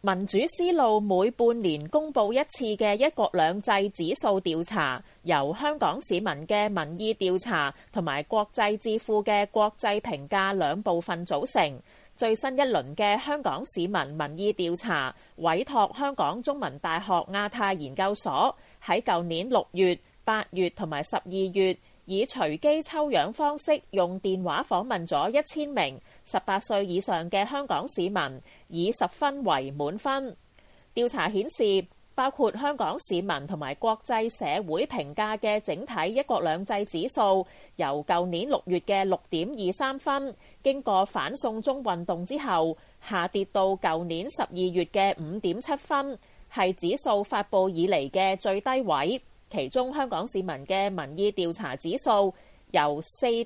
民主思路每半年公佈一次嘅一國兩制指數調查，由香港市民嘅民意調查同埋國際智庫嘅國際評價兩部分組成。最新一輪嘅香港市民民意調查，委託香港中文大學亞太研究所喺舊年6月、8月同埋12月，以隨機抽樣方式用電話訪問咗1000名18歲以上嘅香港市民，以10分為滿分。調查顯示，包括香港市民同埋國際社會評價嘅整體一國兩制指數，由舊年6月嘅6.23分，經過反送中運動之後，下跌到舊年12月嘅5.7分，係指數發佈以嚟嘅最低位。其中香港市民嘅民意調查指數由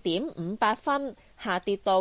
4.58分下跌到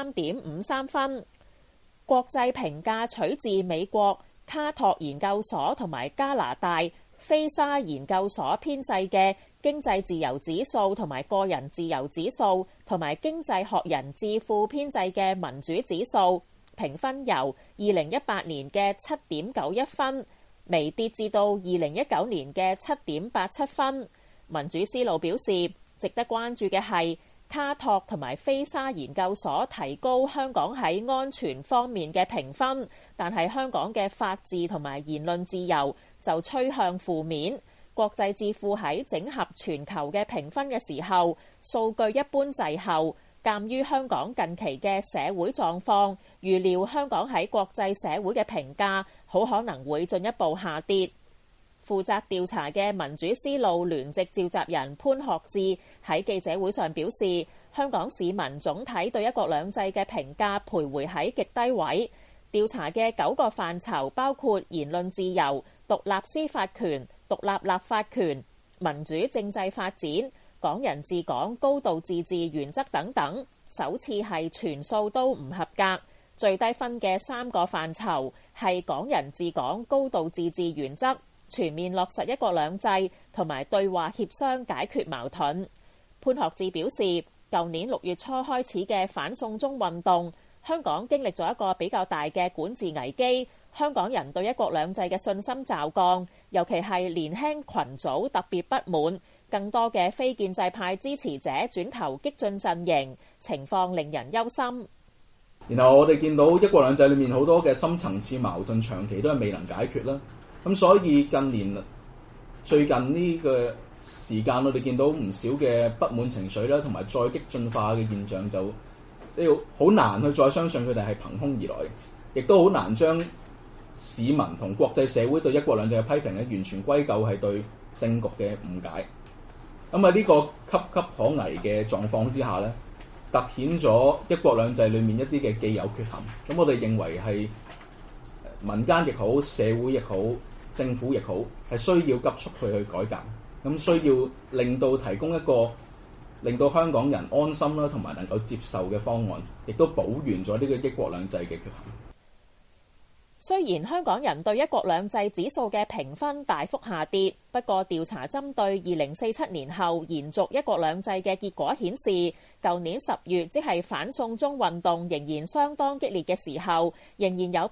3.53分。國際評價取自美國卡托研究所同埋加拿大菲沙研究所編製嘅經濟自由指數同埋個人自由指數，同埋經濟學人智庫編製嘅民主指數，評分由2018年嘅7.91分微跌至到2019年嘅7.87分。民主思路表示，值得關注嘅係卡托同埋菲沙研究所提高香港喺安全方面嘅評分，但係香港嘅法治同埋言論自由就趨向負面。國際智庫喺整合全球嘅評分嘅時候，數據一般滯後。鑑於香港近期嘅社會狀況，預料香港喺國際社會嘅評價好可能會進一步下跌。負責調查嘅民主思路聯席召集人潘學智喺記者會上表示，香港市民總體對一國兩制嘅評價徘徊喺極低位。調查嘅9個範疇包括言論自由、獨立司法權、獨立立法權、民主政制發展、港人治港、高度自治原則等等，首次係全數都唔合格。最低分嘅3個範疇係港人治港、高度自治原則、全面落實一國兩制同埋對話協商解決矛盾。潘學智表示，舊年6月初開始嘅反送中運動，香港經歷咗一個比較大嘅管治危機，香港人對一國兩制嘅信心驟降，尤其係年輕群組特別不滿。更多嘅非建制派支持者轉投激進陣營，情況令人憂心。 然後我哋見到一國兩制裏面好多嘅深層次矛盾，長期都係未能解決啦。咁所以最近呢個時間，我哋見到唔少嘅不滿情緒啦，同埋再激進化嘅現象，就即係好難去再相信佢哋係憑空而來，亦都好難將市民同國際社會對一國兩制嘅批評咧，完全歸咎係對政局嘅誤解。咁喺呢個岌岌可危嘅狀況之下咧，凸顯咗一國兩制裏面一啲嘅既有缺陷。咁我哋認為係民間亦好、社會亦好、政府亦好，係需要急速去改革。咁需要提供一個令到香港人安心啦，同埋能夠接受嘅方案，亦都補完咗呢個一國兩制嘅缺陷。 雖然香港人對一國兩制指數嘅評分大幅下跌，不過調查針對2047年後延續一國兩制嘅結果顯示，舊年10月即係反送中運動仍然相當激烈嘅時候，仍然有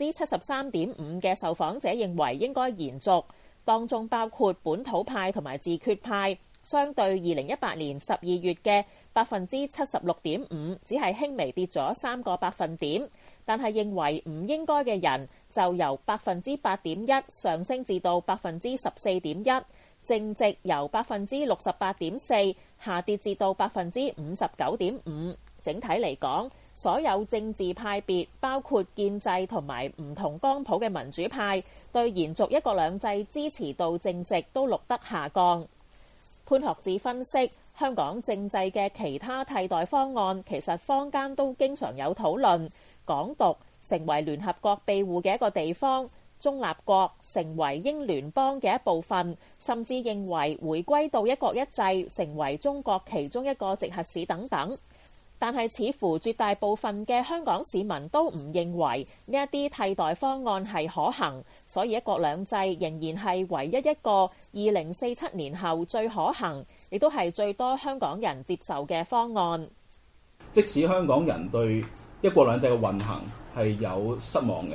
73.5%嘅受訪者認為應該延續，當中包括本土派同埋自決派，相對2018年12月嘅76.5%，只係輕微跌咗3個百分點。但係認為唔應該嘅人就由8.1%上升至到14.1%，正值由68.4%下跌至到59.5%。整體嚟講，所有政治派別，包括建制同埋唔同光譜嘅民主派，對延續一國兩制支持度正值都錄得下降。潘學智分析，香港政制嘅其他替代方案，其實坊間都經常有討論。港獨成為聯合國庇護嘅一個地方，中立國成為英聯邦嘅一部分，甚至認為回歸到一國一制成為中國其中一個直轄市等等。但係似乎絕大部分嘅香港市民都唔認為呢一啲替代方案係可行，所以一國兩制仍然係唯一一個2047年後最可行，亦都係最多香港人接受嘅方案。 即使香港人對一國兩制嘅運行係有失望嘅，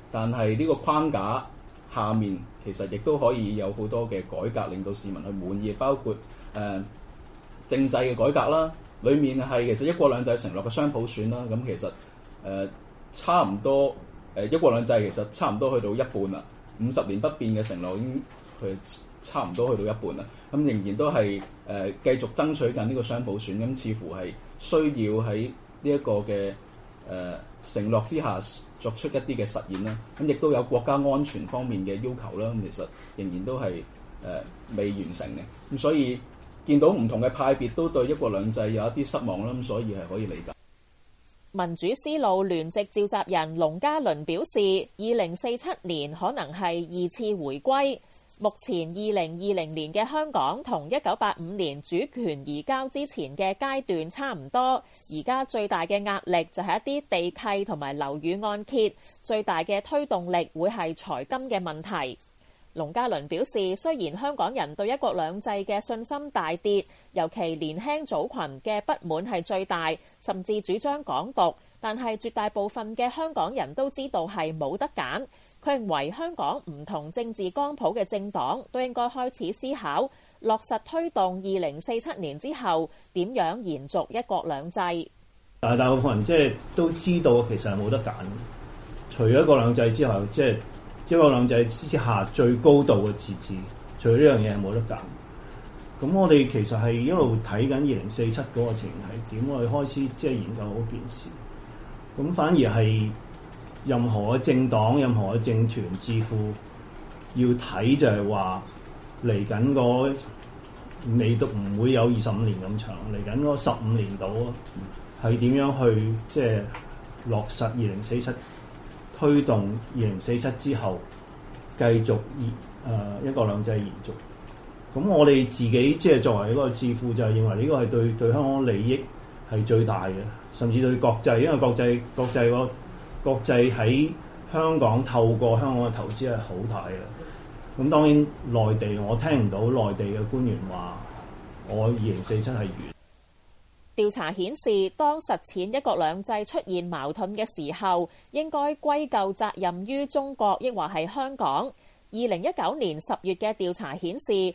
但係呢個框架下面其實亦都可以有好多嘅改革，令到市民去滿意，包括政制嘅改革啦。裡面係其實一國兩制承諾嘅雙普選啦，咁其實差唔多一國兩制其實差唔多去到一半啦，50年不變嘅承諾已經佢差唔多去到一半啦，咁仍然都係繼續爭取緊呢個雙普選，咁似乎係需要喺呢一個嘅承諾之下作出一啲嘅實現啦，咁亦都有國家安全方面嘅要求啦，咁其實仍然都係未完成嘅，咁所以見到唔同嘅派別都對一國兩制有一啲失望啦，咁所以係可以理解。 民主思路聯席召集人龍嘉倫表示，2047年可能係2次回歸。目前2020年嘅香港同1985年主權移交之前嘅階段差唔多，而家最大嘅壓力就係一啲地契同埋樓宇按揭，最大嘅推動力會係財金嘅問題。龍嘉倫表示，雖然香港人對一國兩制嘅信心大跌，尤其年輕組群嘅不滿係最大，甚至主張港獨，但係絕大部分嘅香港人都知道係冇得揀。佢認為香港唔同政治光譜嘅政黨都應該開始思考落實推動2047年之後點樣延續一國兩制。 但係大部分人即係都知道其實係冇得揀，除咗一國兩制之後，即係一國兩制之下最高度嘅自治，除咗呢樣嘢係冇得揀。咁我哋其實係一路睇緊2047嗰個情係點，我哋開始即係研究嗰件事。咁反而係任何嘅政黨、任何嘅政團智庫要睇就係話嚟緊嗰未都唔會有25年咁長，嚟緊嗰15年度係點樣去即係落實2047，推動2047之後繼續一國兩制延續。咁我哋自己即係作為一個智庫就係認為呢個係對香港利益係最大嘅，甚至對國際，因為國際喺香港透過香港嘅投資係好大嘅。咁當然內地我聽唔到內地嘅官員話我2047係完。 調查顯示，當實踐一國兩制出現矛盾嘅時候，應該歸咎責任於中國，抑或係香港。2019年10月嘅調查顯示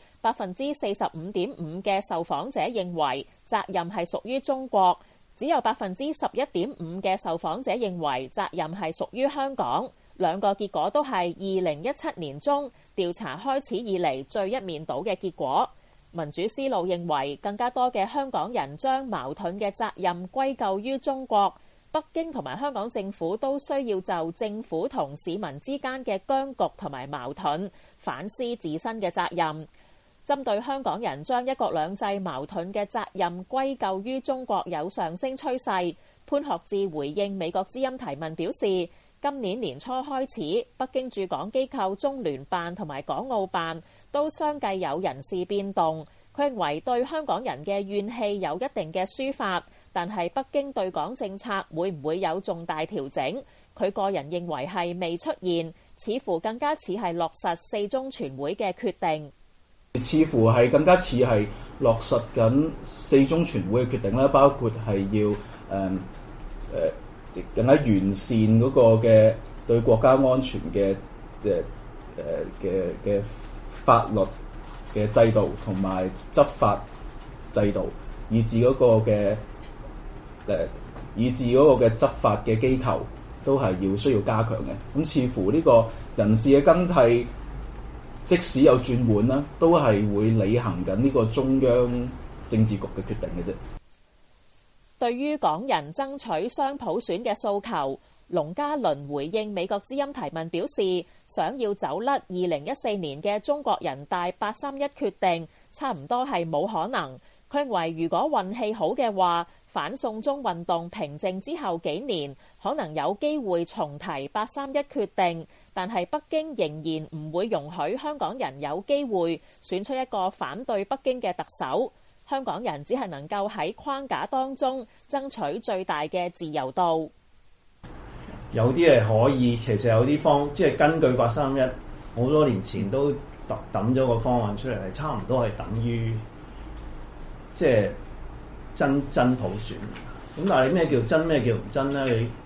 ，45.5% 嘅受訪者認為責任係屬於中國，只有11.5% 嘅受訪者認為責任係屬於香港。兩個結果都係2017年中調查開始以嚟最一面倒嘅結果。民主思路認為更加多嘅香港人將矛盾嘅責任歸咎於中國。北京同埋香港政府都需要就政府同市民之間嘅僵局同埋矛盾反思自身嘅責任。針對香港人將一國兩制矛盾嘅責任歸咎於中國有上升趨勢，潘學智回應美國之音提問表示，今年年初開始，北京駐港機構中聯辦同埋港澳辦都相繼有人事變動。佢認為對香港人嘅怨氣有一定嘅抒發，但係北京對港政策會唔會有重大調整？佢個人認為係未出現，似乎更加似係落實4中全會嘅決定。 似乎係更加似係落實緊4中全會嘅決定啦，包括係要更加完善嗰個嘅對國家安全嘅嘅法律嘅制度同埋執法制度，以至嗰個嘅執法嘅機構都係需要加強嘅。咁似乎呢個人事嘅更替，即使有轉換啦，都係會履行緊呢個中央政治局嘅決定嘅啫。 對於港人爭取雙普選嘅訴求，龍嘉倫回應美國之音提問表示，想要走甩2014年嘅中國人大831決定，差唔多係冇可能。佢認為如果運氣好嘅話，反送中運動平靜之後幾年，可能有機會重提831決定，但係北京仍然唔會容許香港人有機會選出一個反對北京嘅特首。香港人只係能夠喺框架當中爭取最大嘅自由度。 有啲係可以，其實有啲即係根據831好多年前都抌咗個方案出嚟，係差唔多係等於即係真普選。咁但係咩叫真，咩叫唔真咧？你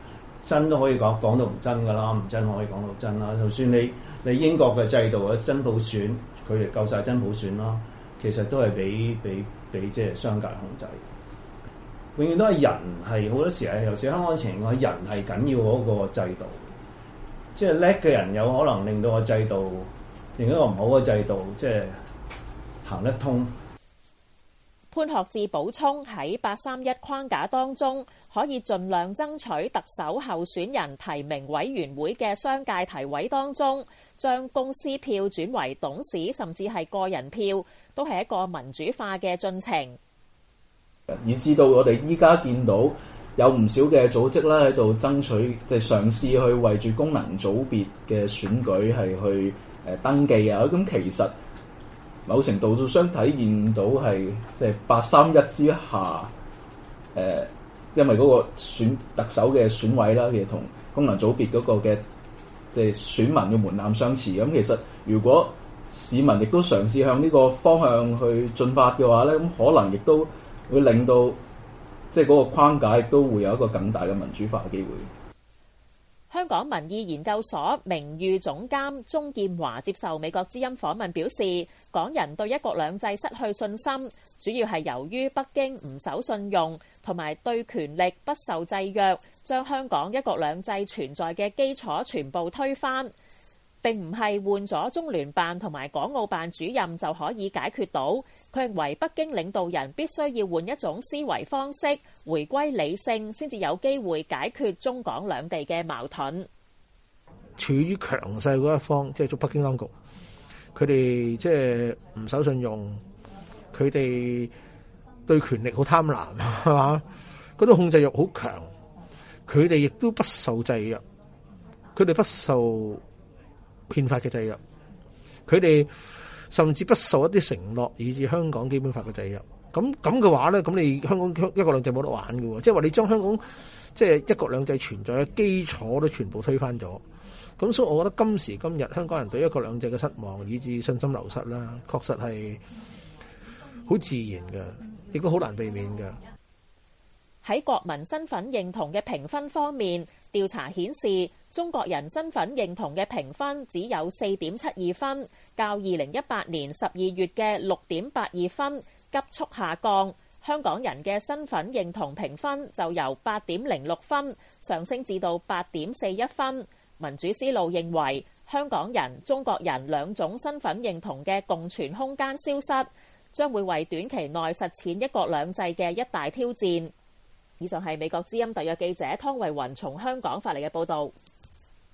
真都可以講到唔真㗎啦，唔真可以講到真啦。就算你英國嘅制度嘅真普選，佢哋夠晒真普選啦，其實都係俾即係商界控制。永遠都係人係好多時係，尤其香港情況，人係緊要嗰個制度。即係叻嘅人有可能令到個制度，另一個唔好嘅制度，即係行得通。 潘學智補充，喺831框架當中，可以盡量爭取特首候選人提名委員會嘅商界提委當中，將公司票轉為董事甚至係個人票，都係一個民主化嘅進程。 以至到我哋依家見到有唔少嘅組織啦喺度爭取，即係嘗試去為住功能組別嘅選舉係去登記啊。咁其實某程度都想體現到係即係831之下，因為嗰個選特首嘅選委啦，其實同功能組別嗰個嘅即係選民嘅門檻相似。咁其實如果市民亦都嘗試向呢個方向去進發嘅話咧，咁可能亦都會令到即係嗰個框架亦都會有一個更大嘅民主化嘅機會。 香港民意研究所名譽總監鍾劍華接受美國之音訪問表示，港人對一國兩制失去信心，主要係由於北京唔守信用，同埋對權力不受制約，將香港一國兩制存在嘅基礎全部推翻。並唔係換咗中聯辦同埋港澳辦主任就可以解決到。佢認為北京領導人必須要換一種思維方式，回歸理性，先至有機會解決中港兩地嘅矛盾。 處於強勢嗰一方，即係做北京當局，佢哋即係唔守信用，佢哋對權力好貪婪，係嘛？嗰種控制欲好強，佢哋亦都不受制約，佢哋不受憲法嘅制約，佢哋甚至不受一啲承諾，以至香港基本法嘅制約。咁嘅話咧，咁你香港一國兩制冇得玩嘅喎，即係話你將香港即係一國兩制存在嘅基礎都全部推翻咗。咁所以，我覺得今時今日香港人對一國兩制嘅失望，以至信心流失啦，確實係好自然嘅，亦都好難避免嘅。 喺國民身份認同嘅評分方面，調查顯示中國人身份認同嘅評分只有4.72分，較2018年12月嘅6.82分急速下降。香港人嘅身份認同評分就由8.06分上升至到8.41分。民主思路認為，香港人、中國人兩種身份認同嘅共存空間消失，將會為短期內實踐一國兩制嘅一大挑戰。以上係美國之音特約記者湯慧雲從香港發嚟嘅報導。